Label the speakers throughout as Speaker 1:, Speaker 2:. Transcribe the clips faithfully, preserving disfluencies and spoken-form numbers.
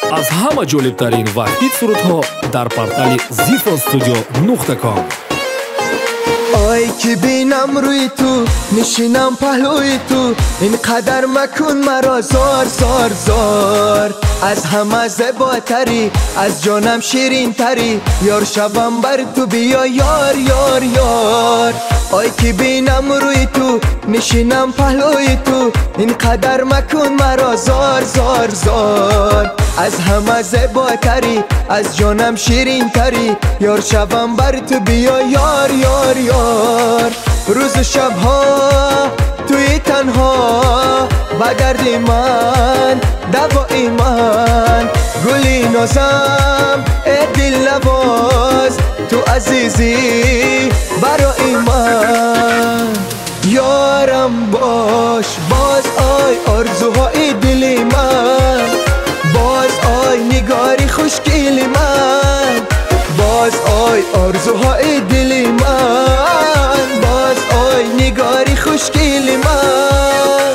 Speaker 1: аз ҳама ҷолибтарин ва ҳит сурудҳо дар портали zifo studio нуқта com.
Speaker 2: آی که بینم روی تو نشینم پهلوی تو اینقدر مکن مرا زار زار زار از همه زیباتری از جانم شیرین تری یار شبم بر تو بیا یار یار یار آی که بینم روی تو نشینم پهلوی تو اینقدر مکن مرا زار زار زار از همه زیباتری از جانم شیرین تری یار شبم بر تو بیا یار یار یار روز و شبها توی تنها با درد من دوای من گلی نازم ای دل نواز تو عزیزی برای من یارم باش باز آی آرزوهای دل من باز آی نگاری خوشگل من باز آی آرزوهای دل من باز آی نگاری خوشگل من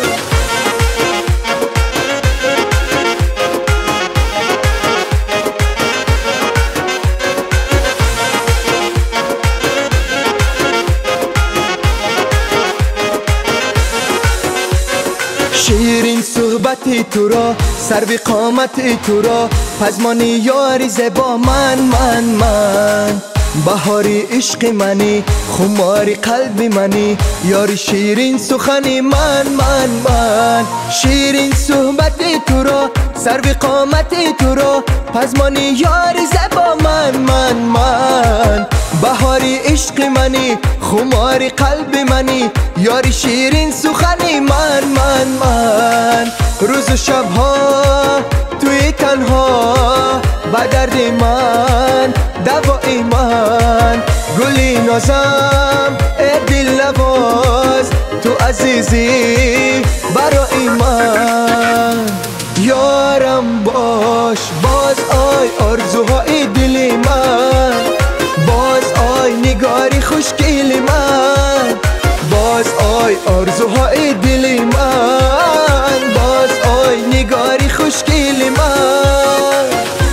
Speaker 2: شیرین صحبت تو را سروی قامت تو را پزمانی یاری زبا من من من بهاری عشق منی خماری قلب منی یاری شیرین سخنی من من من شیرین صحبت تو را سروی قامت تو را پزمانی یاری زبا من من من بهاری عشق منی خماری قلب منی یاری شیرین سخنی من من من روز و شبها توی تنها با درد من دوای من گلی نازم ای دل نواز تو عزیزی برای من یارم باش باز آی آرزوهای دل من باز آی نگاری خوشگل من باز آی آرزوهای دل من باز آی نگاری خوشگل من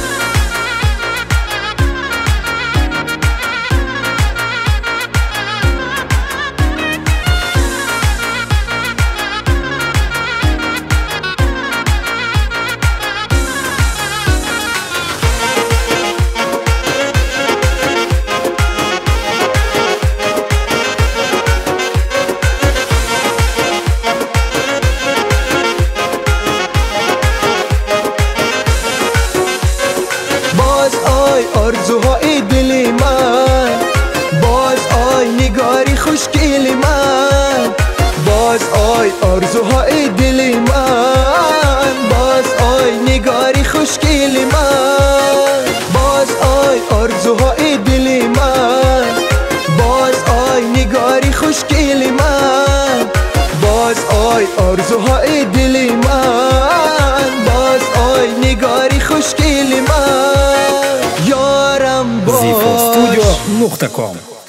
Speaker 2: آرزوهای دل من باز آی نگاری خوشگل من باز آی آرزوهای دل من باز آی نگاری خوشگل من باز آی آرزوهای دل من باز آی نگاری خوشگل من باز آی آرزوهای دل من باز آی نگاری خوشگل من یارم باش
Speaker 1: zifo studio نقطه com.